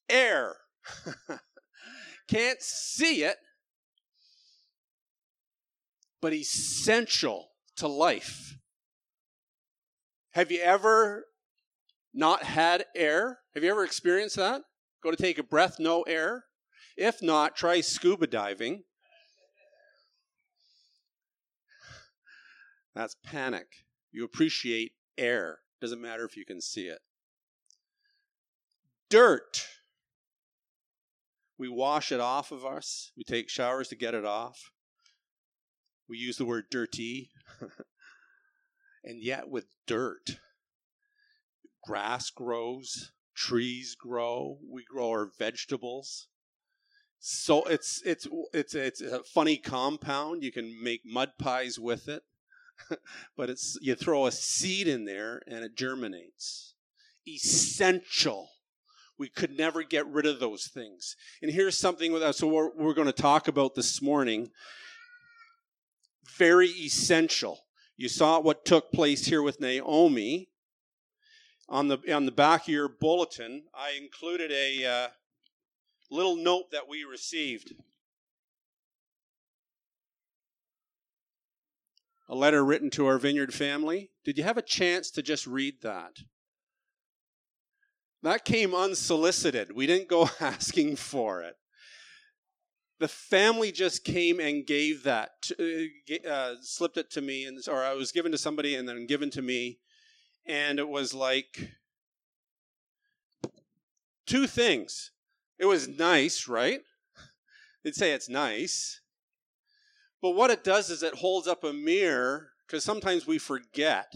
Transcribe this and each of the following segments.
air. Can't see it, but essential to life. Have you ever not had air? Have you ever experienced that? Go to take a breath, no air? If not, try scuba diving. That's panic. You appreciate air. Doesn't matter if you can see it. Dirt. We wash it off of us. We take showers to get it off. We use the word dirty. And yet with dirt, grass grows, trees grow, we grow our vegetables. So it's a funny compound. You can make mud pies with it. But you throw a seed in there and it germinates. Essential. We could never get rid of those things. And here's something with us. So we're going to talk about this morning. Very essential. You saw what took place here with Naomi. On the back of your bulletin, I included a little note that we received. A letter written to our Vineyard family. Did you have a chance to just read that? That came unsolicited. We didn't go asking for it. The family just came and gave that, slipped it to me, or I was given to somebody and then given to me. And it was like two things. It was nice, right? They'd say it's nice. But what it does is it holds up a mirror, because sometimes we forget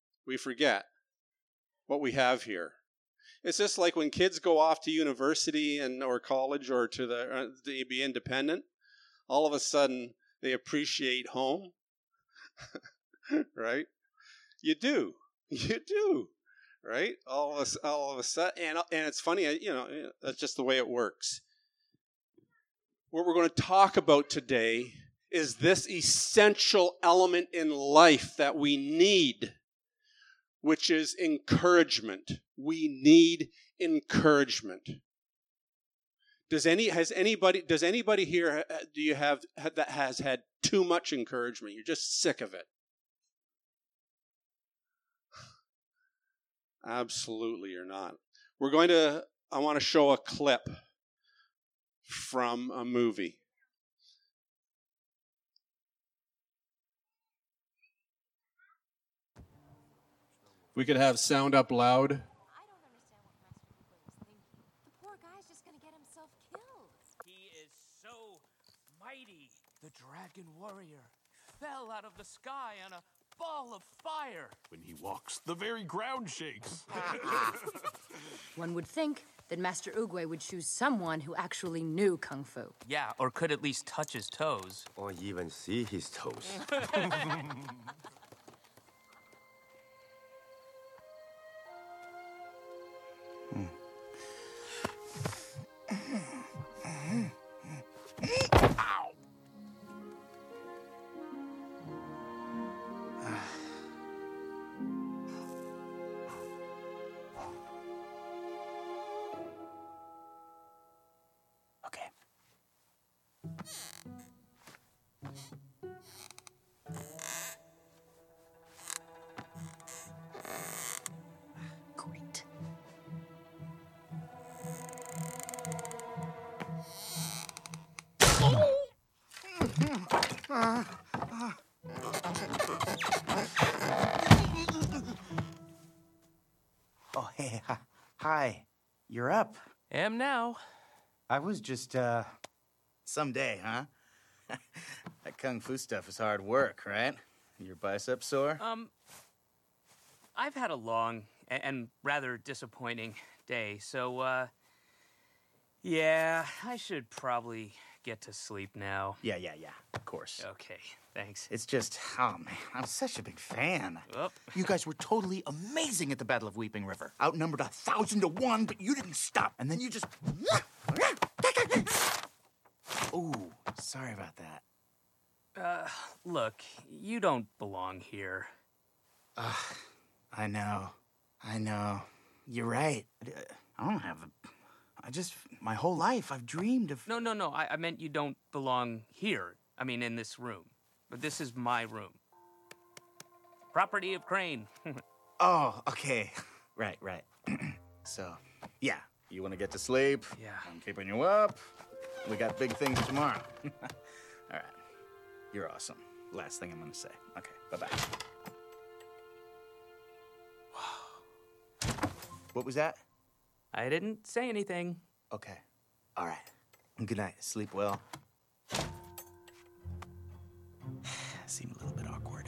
what we have here. It's just like when kids go off to university or college or to be independent, all of a sudden they appreciate home, right? You do, right? All of a sudden, and it's funny, that's just the way it works. What we're going to talk about today is this essential element in life that we need, which is encouragement. We need encouragement. Does anybody here that has had too much encouragement? You're just sick of it. Absolutely, you're not. I want to show a clip from a movie. We could have sound up loud. I don't understand what Master Uguay was thinking. The poor guy's just gonna get himself killed. He is so mighty. The dragon warrior fell out of the sky on a ball of fire. When he walks, the very ground shakes. One would think that Master Uguay would choose someone who actually knew Kung Fu. Yeah, or could at least touch his toes. Or even see his toes. Okay. Great. Oh, hey, hi. You're up. Am now. I was just, someday, huh? That Kung Fu stuff is hard work, right? Your bicep sore? I've had a long and rather disappointing day, so, yeah, I should probably get to sleep now. Yeah, of course. Okay, thanks. It's just, oh man, I'm such a big fan. Oop. You guys were totally amazing at the Battle of Weeping River. Outnumbered 1,000 to 1, but you didn't stop. And then you just... Ooh, sorry about that. Look, you don't belong here. I know. You're right. I don't have my whole life, I've dreamed of... No. I meant you don't belong here. I mean, in this room. But this is my room. Property of Crane. Oh, okay. Right. So, yeah, you want to get to sleep? Yeah. I'm keeping you up. We got big things tomorrow. All right. You're awesome. Last thing I'm going to say. Okay, bye-bye. What was that? I didn't say anything. Okay. All right. Good night. Sleep well. Seemed a little bit awkward.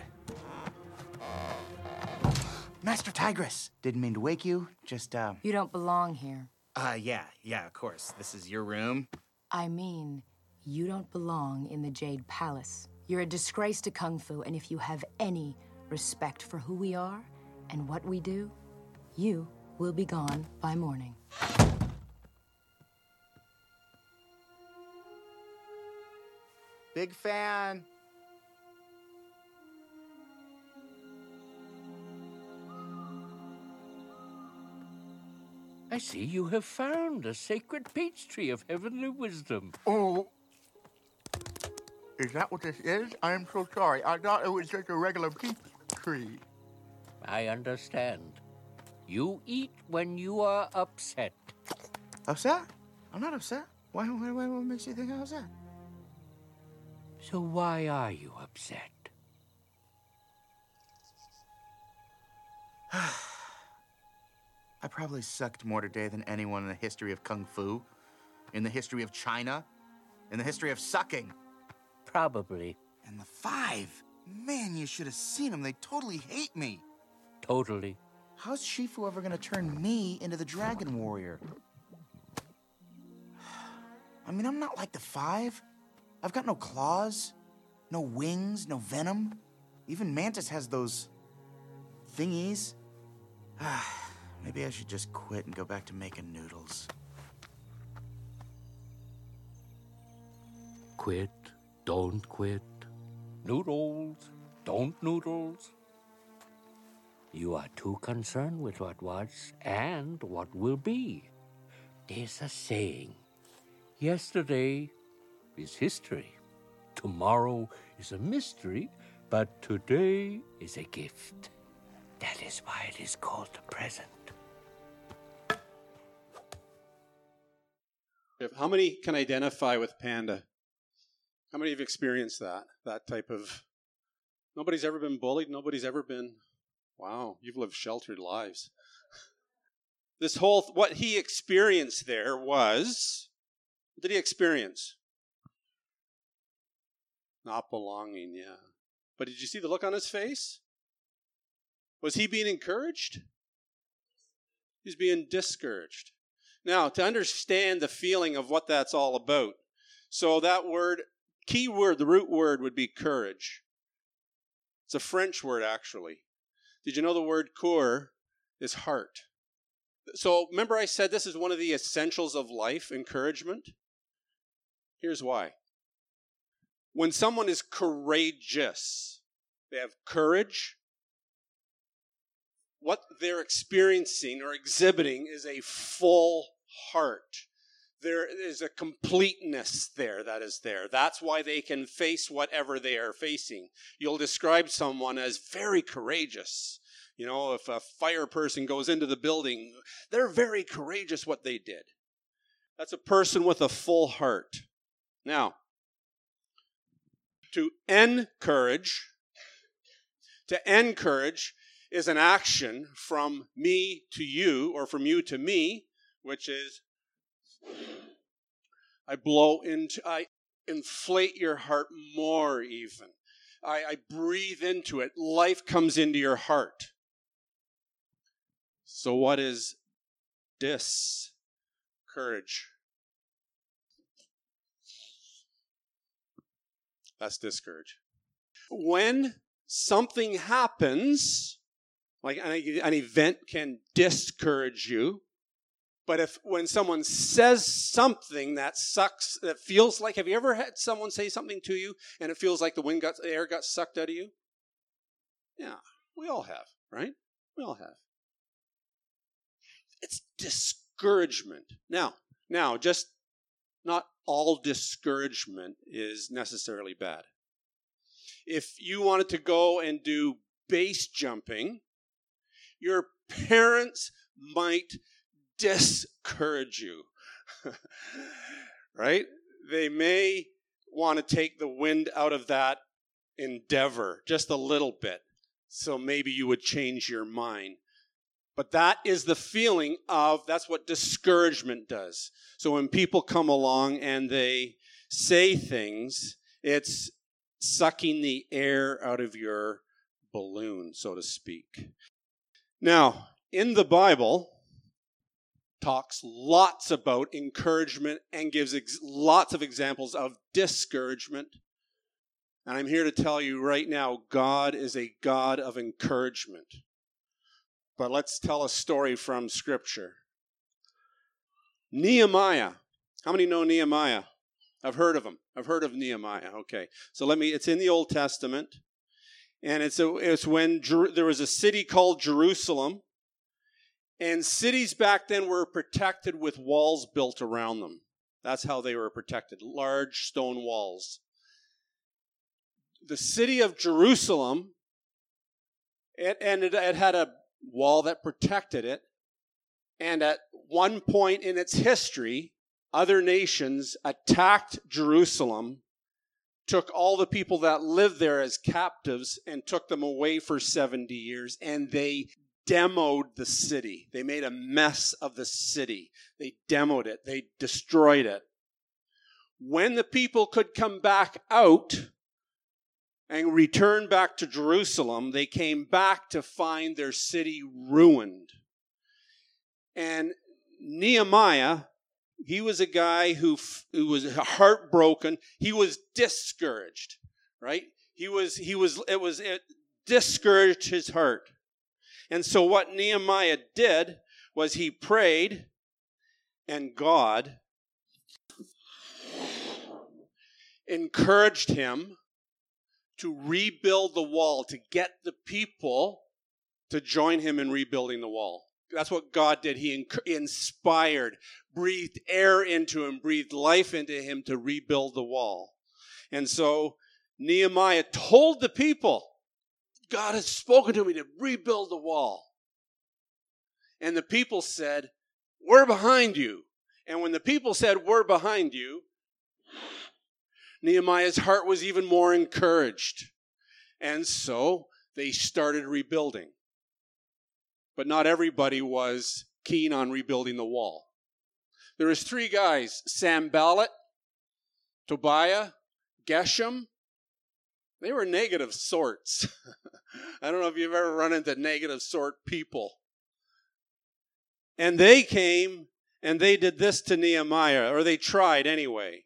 Master Tigress! Didn't mean to wake you. Just, You don't belong here. Yeah, of course. This is your room. I mean, you don't belong in the Jade Palace. You're a disgrace to Kung Fu, and if you have any respect for who we are and what we do, you will be gone by morning. Big fan. I see you have found a sacred peach tree of heavenly wisdom. Oh, is that what this is? I am so sorry. I thought it was just a regular peach tree. I understand. You eat when you are upset. Upset? I'm not upset. What makes you think I'm upset? So why are you upset? I probably sucked more today than anyone in the history of Kung Fu, in the history of China, in the history of sucking. Probably. And the 5. Man, you should have seen them. They totally hate me. Totally. How's Shifu ever gonna turn me into the Dragon Warrior? I mean, I'm not like the 5. I've got no claws, no wings, no venom. Even Mantis has those thingies. Maybe I should just quit and go back to making noodles. Quit, don't quit. Noodles, don't noodles. You are too concerned with what was and what will be. There's a saying. Yesterday is history. Tomorrow is a mystery, but today is a gift. That is why it is called the present. How many can identify with Panda? How many have experienced that type of... Nobody's ever been bullied. Nobody's ever been... Wow, you've lived sheltered lives. This whole... What he experienced there was... What did he experience? Not belonging, yeah. But did you see the look on his face? Was he being encouraged? He's being discouraged. Now, to understand the feeling of what that's all about, so that word, key word, the root word would be courage. It's a French word, actually. Did you know the word cœur is heart? So remember I said this is one of the essentials of life, encouragement? Here's why. When someone is courageous, they have courage, what they're experiencing or exhibiting is a full heart. There is a completeness there that is there. That's why they can face whatever they are facing. You'll describe someone as very courageous. You know, if a fire person goes into the building, they're very courageous what they did. That's a person with a full heart. Now, to encourage is an action from me to you, or from you to me, which is I inflate your heart more even. I breathe into it. Life comes into your heart. So what is discourage? That's discourage. When something happens, like an event can discourage you, but when someone says something that sucks, that feels like, have you ever had someone say something to you and it feels like the air got sucked out of you? Yeah, we all have, right? We all have. It's discouragement. Now, Now, just not all discouragement is necessarily bad. If you wanted to go and do base jumping, your parents might discourage you, right? They may want to take the wind out of that endeavor just a little bit, so maybe you would change your mind. But that is the feeling of, that's what discouragement does. So when people come along and they say things, it's sucking the air out of your balloon, so to speak. Now, in the Bible, talks lots about encouragement and gives lots of examples of discouragement. And I'm here to tell you right now, God is a God of encouragement. But let's tell a story from Scripture. Nehemiah. How many know Nehemiah? I've heard of him. I've heard of Nehemiah. Okay. So it's in the Old Testament. And it's when there was a city called Jerusalem. And cities back then were protected with walls built around them. That's how they were protected. Large stone walls. The city of Jerusalem, it had a wall that protected it. And at one point in its history, other nations attacked Jerusalem, took all the people that lived there as captives and took them away for 70 years, and they demoed the city. They made a mess of the city. They demoed it. They destroyed it. When the people could come back out and return back to Jerusalem, they came back to find their city ruined. And Nehemiah, he was a guy who was heartbroken. He was discouraged, right? It discouraged his heart. And so what Nehemiah did was he prayed, and God encouraged him to rebuild the wall, to get the people to join him in rebuilding the wall. That's what God did. He inspired, breathed air into him, breathed life into him to rebuild the wall. And so Nehemiah told the people, God has spoken to me to rebuild the wall. And the people said, we're behind you. And when the people said, we're behind you, Nehemiah's heart was even more encouraged. And so they started rebuilding. But not everybody was keen on rebuilding the wall. There was 3 guys, Sanballat, Tobiah, Geshem. They were negative sorts. I don't know if you've ever run into negative sort people. And they came and they did this to Nehemiah, or they tried anyway.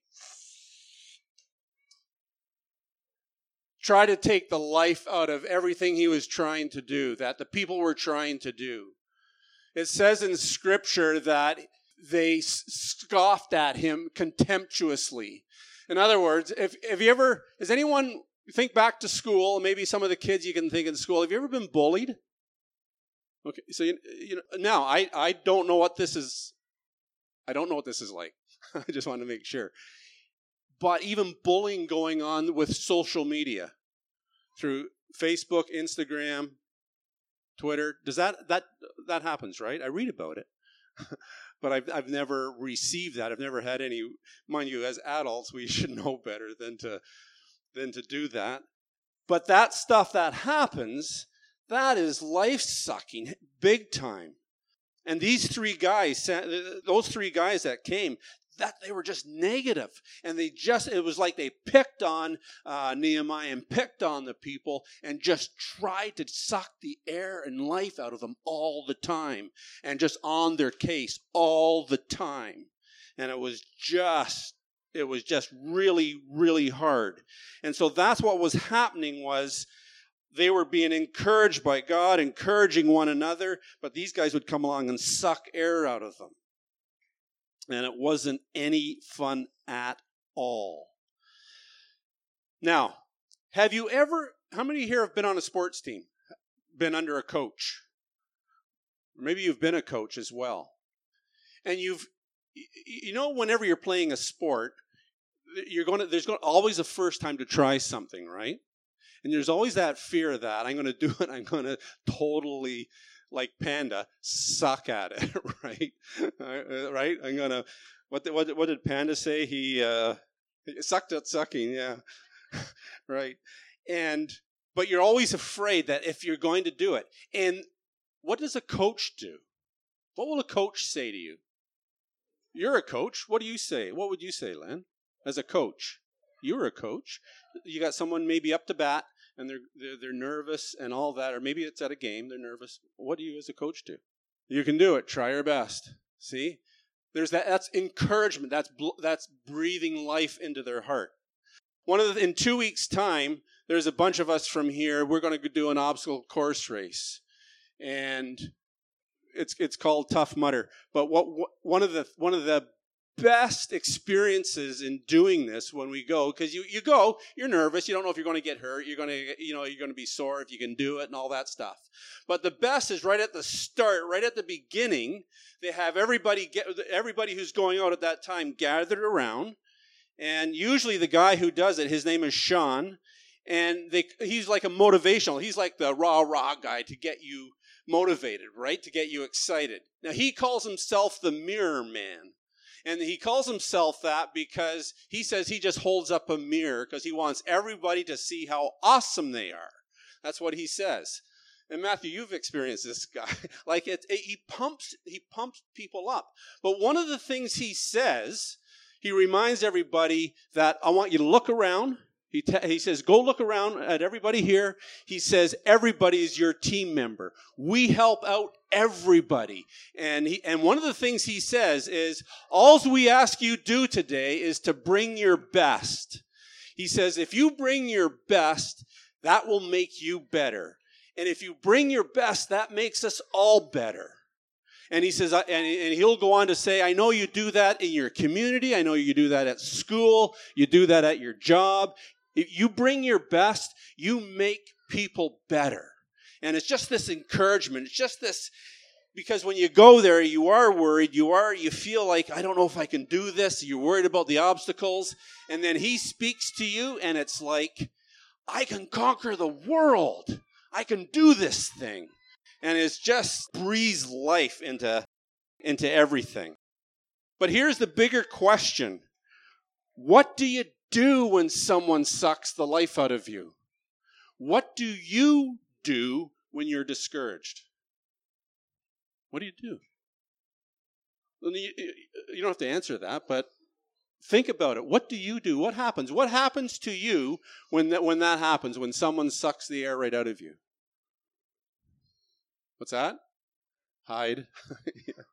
Try to take the life out of everything he was trying to do, that the people were trying to do. It says in Scripture that they scoffed at him contemptuously. In other words, has anyone, think back to school, maybe some of the kids you can think in school, have you ever been bullied? Okay, so now I don't know what this is. I don't know what this is like. I just want to make sure. But even bullying going on with social media through Facebook, Instagram, Twitter, does that happens, right? I read about it, but I've never received that. I've never had any. Mind you, as adults, we should know better than to do that. But that stuff that happens, that is life-sucking, big time. And these 3 guys, those 3 guys that came, that they were just negative. And it was like they picked on Nehemiah and picked on the people and just tried to suck the air and life out of them all the time. And just on their case all the time. And it was just really, really hard. And so that's what was happening, was they were being encouraged by God, encouraging one another, but these guys would come along and suck air out of them. And it wasn't any fun at all. Now, how many here have been on a sports team? Been under a coach? Maybe you've been a coach as well. And whenever you're playing a sport, there's always a first time to try something, right? And there's always that fear that I'm going to do it. I'm going to totally, like Panda, suck at it, right? Right? I'm going to, what did Panda say? He sucked at sucking, yeah. Right? But you're always afraid that if you're going to do it. And what does a coach do? What will a coach say to you? You're a coach. What do you say? What would you say, Len? As a coach, you're a coach. You got someone maybe up to bat, and they're nervous and all that, or maybe it's at a game, they're nervous. What do you as a coach do? You can do it. Try your best. See? There's that. That's encouragement. That's breathing life into their heart. In 2 weeks' time, there's a bunch of us from here. We're going to do an obstacle course race, and it's called Tough Mudder. But one of the best experiences in doing this when we go, because you go, you're nervous, you don't know if you're going to get hurt, you're going to be sore if you can do it and all that stuff. But the best is right at the start, right at the beginning. They have everybody who's going out at that time gathered around, and usually the guy who does it, his name is Sean, and he's like a motivational. He's like the rah guy to get you motivated, right? To get you excited. Now he calls himself the Mirror Man. And he calls himself that because he says he just holds up a mirror because he wants everybody to see how awesome they are. That's what he says. And Matthew, you've experienced this guy. Like he pumps people up. But one of the things he says, he reminds everybody that I want you to look around. He says, go look around at everybody here. He says, everybody is your team member. We help out everybody. And one of the things he says is, all we ask you do today is to bring your best. He says, if you bring your best, that will make you better. And if you bring your best, that makes us all better. And he says, and he'll go on to say, I know you do that in your community. I know you do that at school. You do that at your job. If you bring your best, you make people better. And it's just this encouragement. It's just this, because when you go there, you are worried. You feel like, I don't know if I can do this. You're worried about the obstacles. And then he speaks to you, and it's like, I can conquer the world. I can do this thing. And it's just breathes life into everything. But here's the bigger question. What do you do when someone sucks the life out of you? What do you do when you're discouraged? What do you do? You don't have to answer that, but think about it. What do you do? What happens? What happens to you when that happens, when someone sucks the air right out of you? What's that? Hide. Yeah.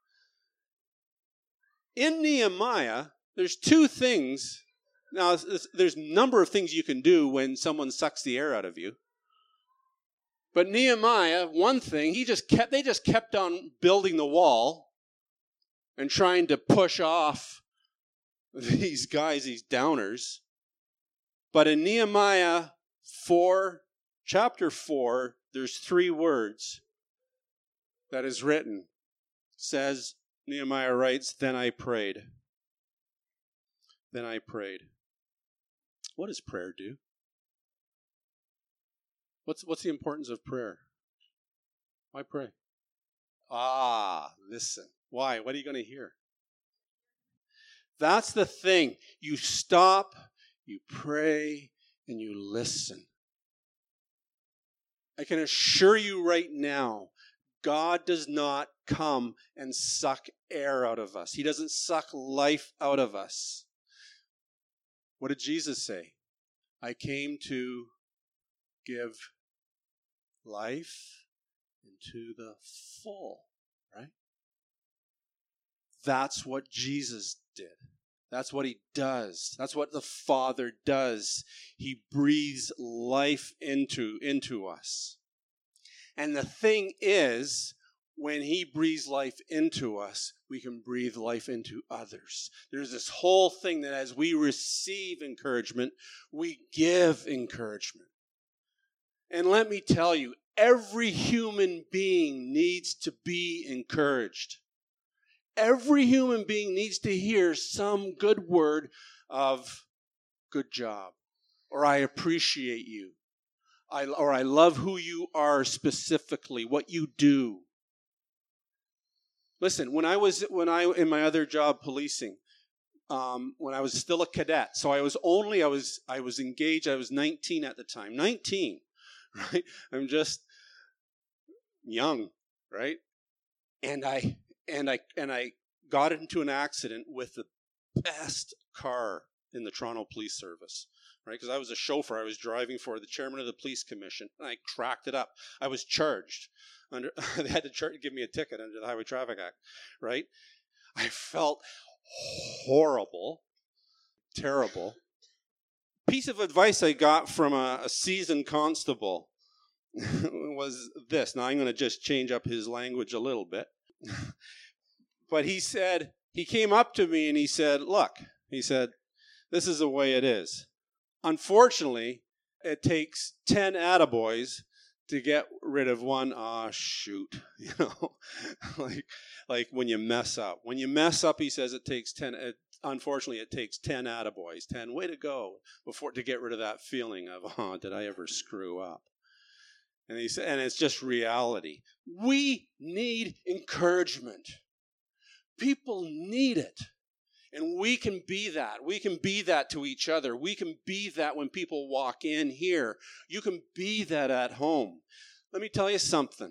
In Nehemiah, there's two things. Now, there's a number of things you can do when someone sucks the air out of you. But Nehemiah, one thing, they just kept on building the wall and trying to push off these guys, these downers. But in Nehemiah 4, chapter 4, there's 3 words that is written. It says, Nehemiah writes, Then I prayed. Then I prayed. What does prayer do? What's the importance of prayer? Why pray? Listen. Why? What are you going to hear? That's the thing. You stop, you pray, and you listen. I can assure you right now, God does not come and suck air out of us. He doesn't suck life out of us. What did Jesus say? I came to give life into the full, right? That's what Jesus did. That's what he does. That's what the Father does. He breathes life into us. And the thing is, when he breathes life into us, we can breathe life into others. There's this whole thing that as we receive encouragement, we give encouragement. And let me tell you, every human being needs to be encouraged. Every human being needs to hear some good word of good job, or I appreciate you, or I love who you are specifically, what you do. Listen, when I in my other job policing, when I was still a cadet, so I was engaged. I was 19 at the time. 19, right? I'm just young, right? And I got into an accident with the best car in the Toronto Police Service, right? Because I was a chauffeur. I was driving for the chairman of the police commission, and I cracked it up. I was charged. They had to give me a ticket under the Highway Traffic Act, right? I felt horrible, terrible. Piece of advice I got from a seasoned constable was this. Now I'm going to just change up his language a little bit. But he came up to me and he said, look, he said, this is the way it is. Unfortunately, it takes 10 attaboys to get rid of one, shoot, you know, like when you mess up. When you mess up, he says it takes 10, unfortunately, it takes 10 attaboys, 10, way to go, to get rid of that feeling of, did I ever screw up? And he said, and it's just reality. We need encouragement. People need it. And we can be that. We can be that to each other. We can be that when people walk in here. You can be that at home. Let me tell you something.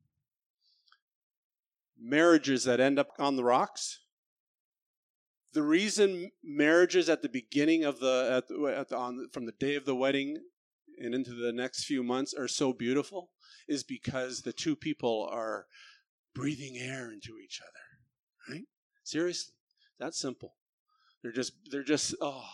Marriages that end up on the rocks, the reason marriages at the beginning of from the day of the wedding and into the next few months are so beautiful is because the two people are breathing air into each other, right? Seriously. That's simple. They're just,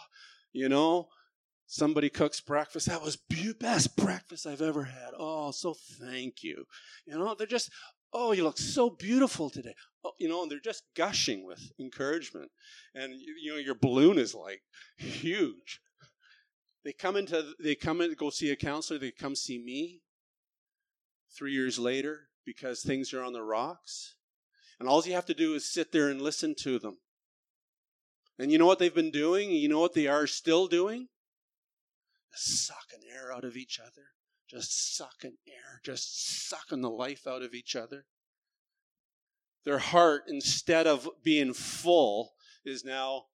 somebody cooks breakfast. That was best breakfast I've ever had. Oh, so thank you. They're just, you look so beautiful today. And they're just gushing with encouragement. And, your balloon is like huge. They come in to go see a counselor. They come see me 3 years later because things are on the rocks. And all you have to do is sit there and listen to them. And you know what they've been doing? You know what they are still doing? Just sucking air out of each other. Just sucking air. Just sucking the life out of each other. Their heart, instead of being full, is now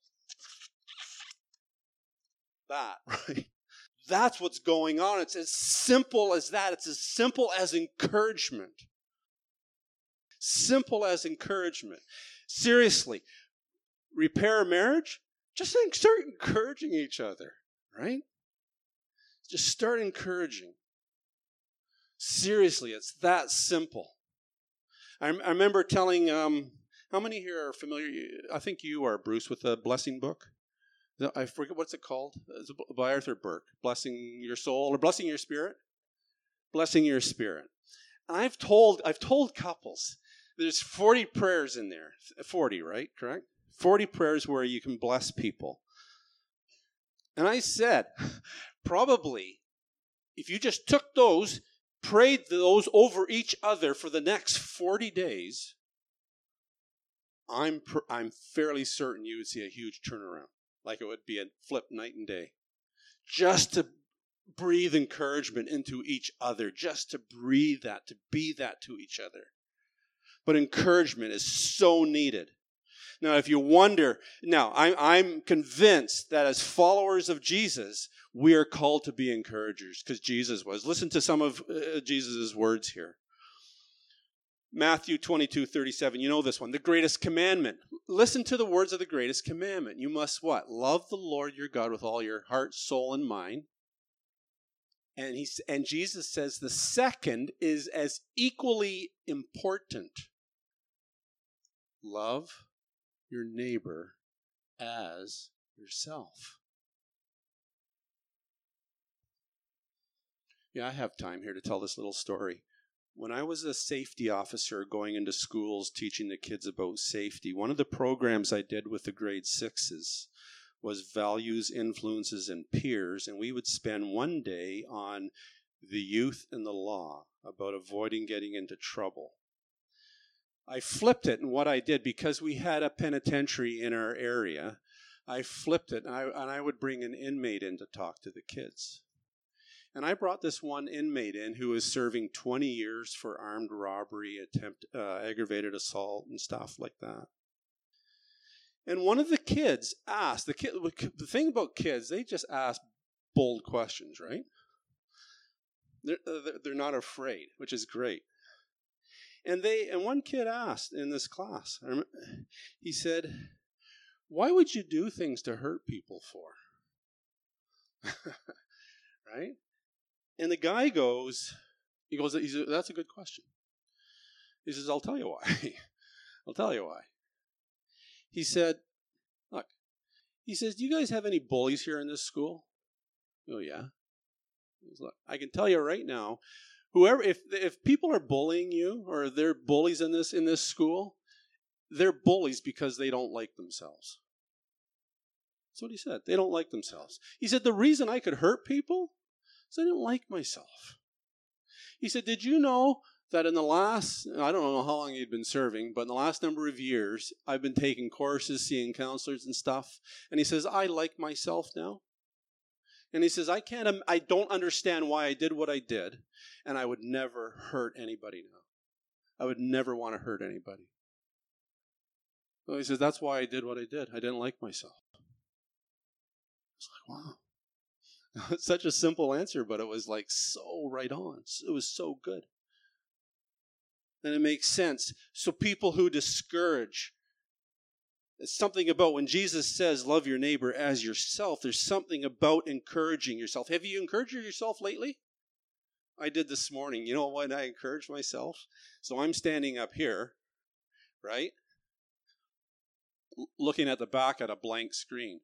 that, right? That's what's going on. It's as simple as that. It's as simple as encouragement. Simple as encouragement. Seriously. Repair a marriage? Just start encouraging each other, right? Just start encouraging. Seriously, it's that simple. I remember telling, how many here are familiar? I think you are, Bruce, with the Blessing book. I forget what's it called. It's by Arthur Burke. Blessing Your Soul or Blessing Your Spirit. Blessing Your Spirit. And I've told couples, there's 40 prayers in there. 40, right? Correct? 40 prayers where you can bless people. And I said, probably, if you just took those, prayed those over each other for the next 40 days, I'm fairly certain you would see a huge turnaround. Like it would be a flip night and day. Just to breathe encouragement into each other. Just to breathe that, to be that to each other. But encouragement is so needed. Now, if you wonder, I'm convinced that as followers of Jesus, we are called to be encouragers because Jesus was. Listen to some of Jesus' words here. Matthew 22:37, you know this one. The greatest commandment. Listen to the words of the greatest commandment. You must what? Love the Lord your God with all your heart, soul, and mind. And Jesus says the second is as equally important. Love your neighbor as yourself. Yeah, I have time here to tell this little story. When I was a safety officer going into schools teaching the kids about safety, one of the programs I did with the grade 6s was values, influences, and peers, and we would spend one day on the youth and the law, about avoiding getting into trouble. I flipped it, and what I did, because we had a penitentiary in our area, I flipped it, and I would bring an inmate in to talk to the kids. And I brought this one inmate in who was serving 20 years for armed robbery, aggravated assault, and stuff like that. And one of the kids asked, the thing about kids, they just ask bold questions, right? They're not afraid, which is great. And one kid asked in this class, he said, "Why would you do things to hurt people for?" Right? And the guy goes, "That's a good question." He says, "I'll tell you why." I'll tell you why. He said, "Look," he says, "do you guys have any bullies here in this school?" "Oh, yeah." He goes, "Look, I can tell you right now, whoever, if people are bullying you or they're bullies in this school, they're bullies because they don't like themselves." That's what he said. They don't like themselves. He said, the reason I could hurt people is I didn't like myself. He said, did you know that in the last, I don't know how long he'd been serving, but in the last number of years, I've been taking courses, seeing counselors and stuff. And he says, I like myself now. And he says, I don't understand why I did what I did, and I would never hurt anybody now. I would never want to hurt anybody. So he says, that's why I did what I did. I didn't like myself. It's like, wow. It's such a simple answer, but it was like so right on. It was so good. And it makes sense. So people who discourage, it's something about when Jesus says, love your neighbor as yourself, there's something about encouraging yourself. Have you encouraged yourself lately? I did this morning. You know when I encouraged myself? So I'm standing up here, right? Looking at the back at a blank screen.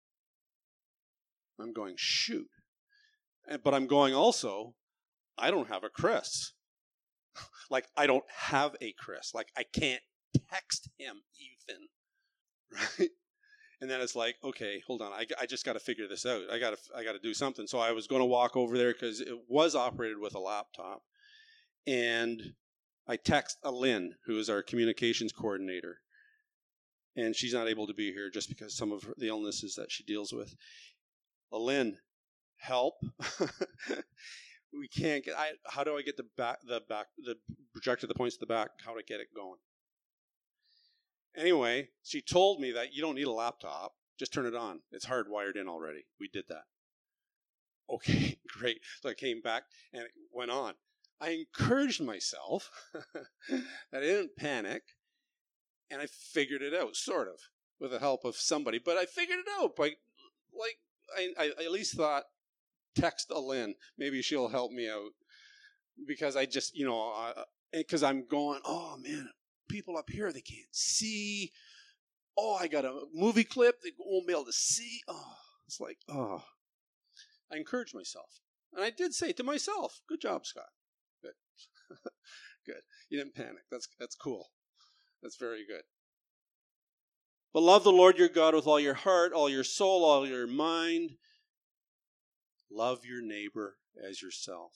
I'm going, shoot. But I'm going also, I don't have a Chris. Like, I don't have a Chris. Like, I can't text him even. Right? And then it's like, okay, hold on. I just got to figure this out. I got to do something. So I was going to walk over there because it was operated with a laptop. And I text Lynn, who is our communications coordinator. And she's not able to be here just because some of the illnesses that she deals with. Lynn, help. We can't get, how do I get the projector, the points to the back, how do I get it going? Anyway, she told me that you don't need a laptop. Just turn it on. It's hardwired in already. We did that. Okay, great. So I came back and it went on. I encouraged myself that I didn't panic, and I figured it out, sort of, with the help of somebody. But I figured it out by, I at least thought, text Lynn. Maybe she'll help me out. Because I just, because I'm going, oh, man, people up here, they can't see. Oh, I got a movie clip they won't be able to see. Oh, it's like, oh. I encouraged myself. And I did say to myself, good job, Scott. Good. Good. You didn't panic. That's cool. That's very good. But love the Lord your God with all your heart, all your soul, all your mind. Love your neighbor as yourself.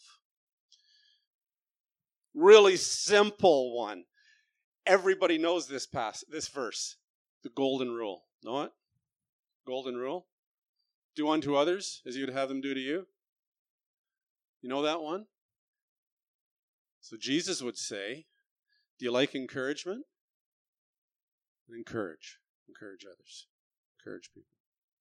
Really simple one. Everybody knows this verse. The golden rule. Know it? Golden rule. Do unto others as you would have them do to you. You know that one? So Jesus would say, do you like encouragement? Encourage. Encourage others. Encourage people.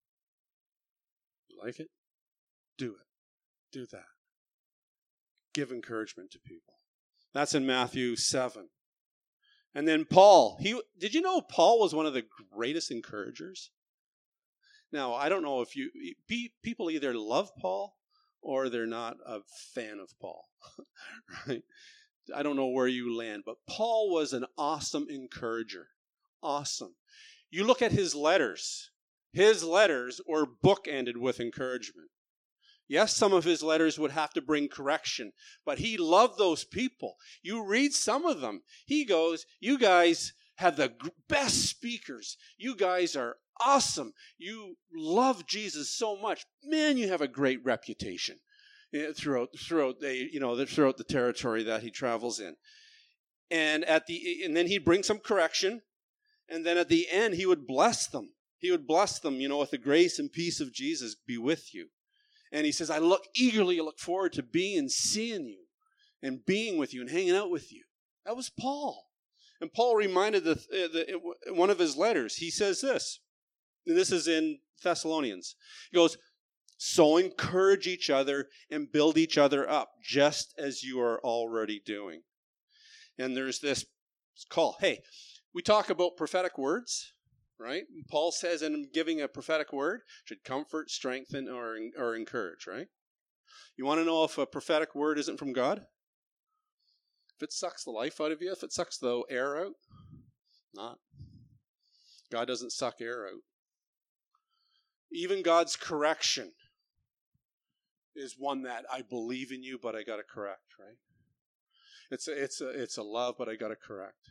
You like it? Do it. Do that. Give encouragement to people. That's in Matthew 7. And then Paul. Did you know Paul was one of the greatest encouragers? Now, I don't know if people either love Paul or they're not a fan of Paul. Right? I don't know where you land, but Paul was an awesome encourager. Awesome. You look at his letters. His letters were bookended with encouragement. Yes, some of his letters would have to bring correction, but he loved those people. You read some of them. He goes, you guys have the best speakers. You guys are awesome. You love Jesus so much. Man, you have a great reputation throughout the territory that he travels in. And then he'd bring some correction. And then at the end, he would bless them. He would bless them, with the grace and peace of Jesus be with you. And he says, I eagerly look forward to seeing you and being with you and hanging out with you. That was Paul. And Paul reminded one of his letters. He says this, and this is in Thessalonians. He goes, so encourage each other and build each other up, just as you are already doing. And there's this call. Hey, we talk about prophetic words, right? Paul says in giving a prophetic word, should comfort, strengthen, or encourage, right? You want to know if a prophetic word isn't from God? If it sucks the life out of you, if it sucks the air out, not. God doesn't suck air out. Even God's correction is one that I believe in you, but I got to correct, right? It's a love, but I got to correct.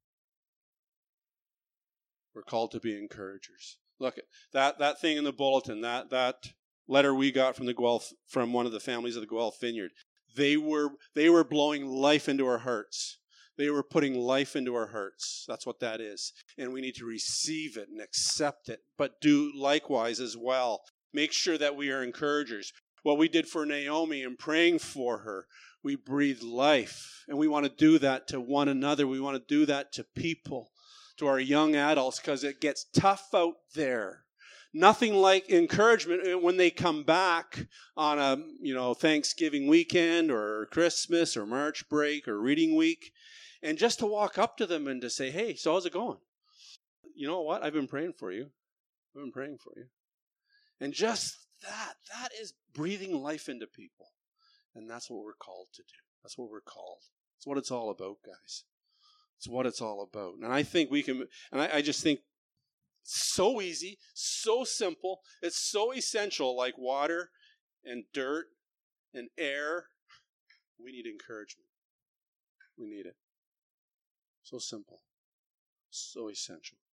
We're called to be encouragers. Look, that thing in the bulletin, that letter we got from one of the families of the Guelph Vineyard, they were blowing life into our hearts. They were putting life into our hearts. That's what that is. And we need to receive it and accept it, but do likewise as well. Make sure that we are encouragers. What we did for Naomi and praying for her, we breathe life. And we want to do that to one another. We want to do that to people, to our young adults, because it gets tough out there. Nothing like encouragement when they come back on a Thanksgiving weekend or Christmas or March break or reading week, and just to walk up to them and to say, hey, so how's it going? You know what? I've been praying for you. I've been praying for you. And just that is breathing life into people. And that's what we're called to do. That's what we're called. It's what it's all about, guys. It's what it's all about. And I think we can, and I just think it's so easy, so simple. It's so essential, like water and dirt and air. We need encouragement. We need it. So simple. So essential.